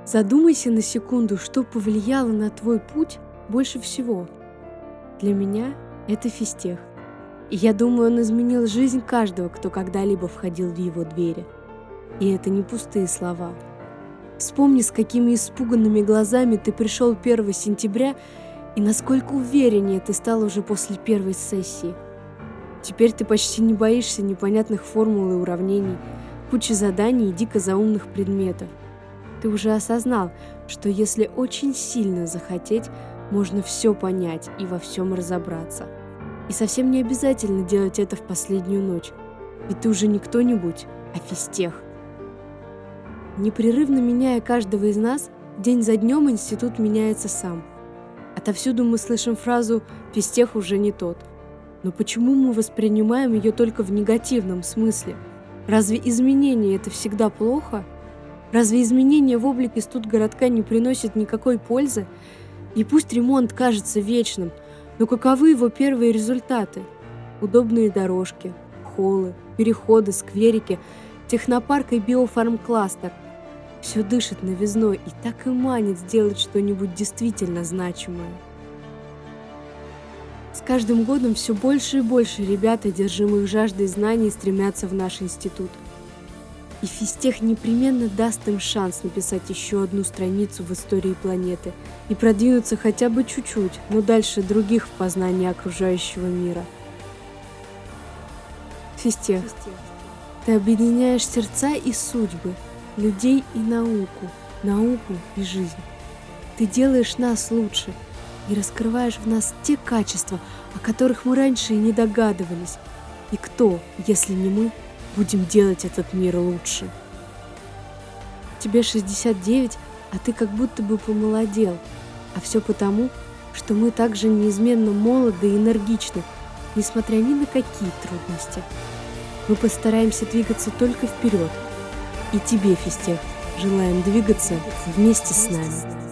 Задумайся на секунду, что повлияло на твой путь больше всего. Для меня это физтех. И я думаю, он изменил жизнь каждого, кто когда-либо входил в его двери. И это не пустые слова. Вспомни, с какими испуганными глазами ты пришел 1 сентября и насколько увереннее ты стал уже после первой сессии. Теперь ты почти не боишься непонятных формул и уравнений, кучи заданий и дико заумных предметов. Ты уже осознал, что если очень сильно захотеть, можно все понять и во всем разобраться. И совсем не обязательно делать это в последнюю ночь, ведь ты уже не кто-нибудь, а физтех. Непрерывно меняя каждого из нас, день за днем институт меняется сам. Отовсюду мы слышим фразу «физтех уже не тот». Но почему мы воспринимаем ее только в негативном смысле? Разве изменения — это всегда плохо? Разве изменения в облике студгородка не приносят никакой пользы? И пусть ремонт кажется вечным, но каковы его первые результаты? Удобные дорожки, холлы, переходы, скверики, технопарк и биофармкластер. Все дышит новизной и так и манит сделать что-нибудь действительно значимое. С каждым годом все больше и больше ребят, одержимых жаждой знаний, стремятся в наш институт. И физтех непременно даст им шанс написать еще одну страницу в истории планеты и продвинуться хотя бы чуть-чуть, но дальше других в познании окружающего мира. Физтех. Ты объединяешь сердца и судьбы, людей и науку и жизнь. Ты делаешь нас лучше и раскрываешь в нас те качества, о которых мы раньше и не догадывались. И кто, если не мы, будем делать этот мир лучше? Тебе 69, а ты как будто бы помолодел. А все потому, что мы также неизменно молоды и энергичны, несмотря ни на какие трудности. Мы постараемся двигаться только вперед. И тебе, физтех, желаем двигаться вместе с нами.